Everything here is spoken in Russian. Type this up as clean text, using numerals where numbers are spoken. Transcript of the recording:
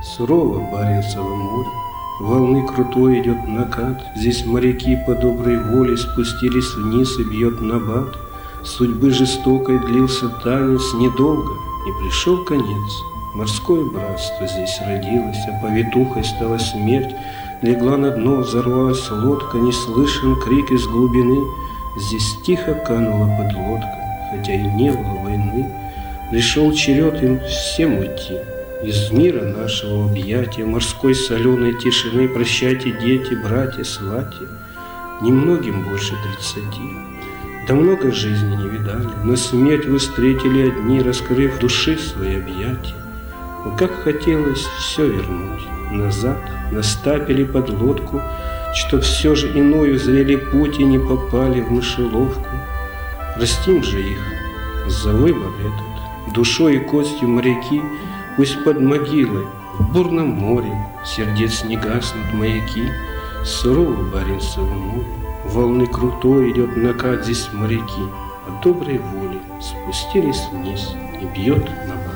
Сурово Баренцево море, волны крутой идет накат. Здесь моряки по доброй воле спустились вниз и бьет набат. Судьбы жестокой длился танец недолго, и пришел конец. Морское братство здесь родилось, а повитухой стала смерть. Легла на дно, взорвалась лодка, не слышен крик из глубины. Здесь тихо канула подлодка, хотя и не было войны. Пришел черед им всем уйти из мира нашего объятия, морской соленой тишины. Прощайте, дети, братья, свати, немногим больше 30. Да много жизни не видали, но смерть вы встретили одни, раскрыв души свои объятия. Но как хотелось все вернуть назад, на стапели под лодку, что все же иною зрели путь и не попали в мышеловку. Простим же их за выбор этот, душой и костью моряки. Пусть под могилой в бурном море сердец не гаснут маяки. Сурово Баренцево море, волны крутой идет накат. Здесь моряки по доброй воле спустились вниз и бьет набат.